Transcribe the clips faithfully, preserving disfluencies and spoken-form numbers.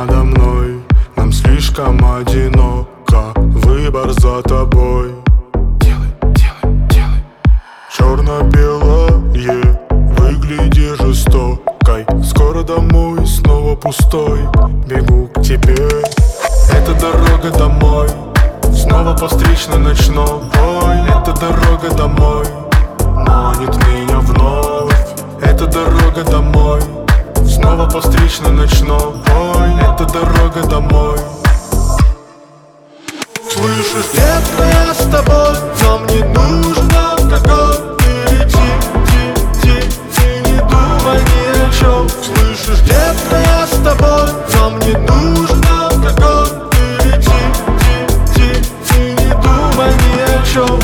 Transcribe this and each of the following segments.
надо мной. Нам слишком одиноко, выбор за тобой. Делай, делай, делай. Черно-белое, выгляди жестокой. Скоро домой, снова пустой, бегу к тебе. Это дорога домой, снова по встречной ночной. Это дорога домой, манит меня вновь. Это дорога домой, снова по встречной ночной. Это дорога домой. Слышишь, детка, я с тобой, нам не нужно в какой перейти. Ти, ти, ти, не думай ни о чем. Слышишь, детка, я с тобой, нам не нужно в какой перейти. Ти, ти, ти, не думай ни о чем.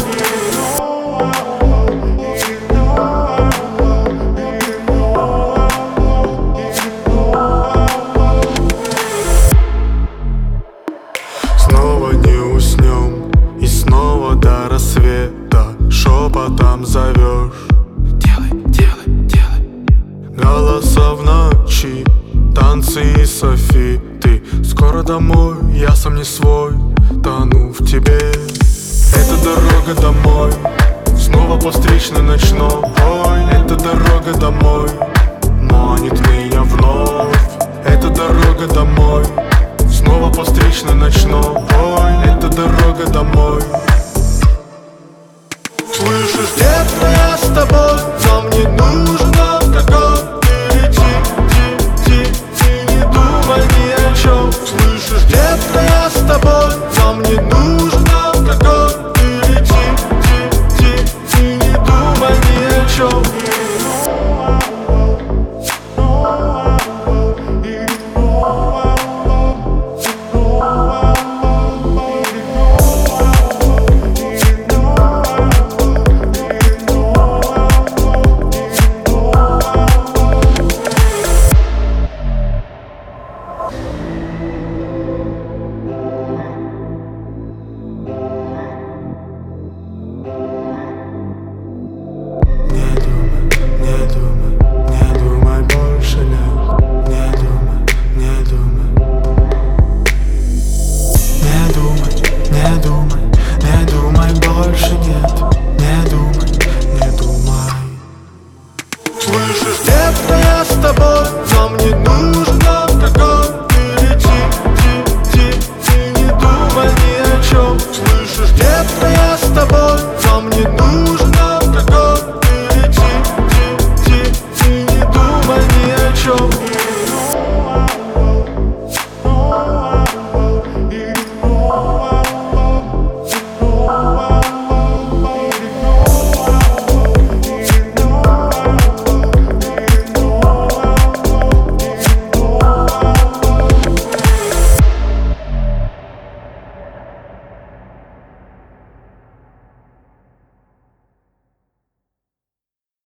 Снова не уснем, и снова до рассвета шепотом зовешь. Делай, делай, делай. Голоса в ночи, танцы и софиты. Скоро домой, я сам не свой, тону в тебе. Это дорога домой, снова по встречной ночной. Это дорога домой.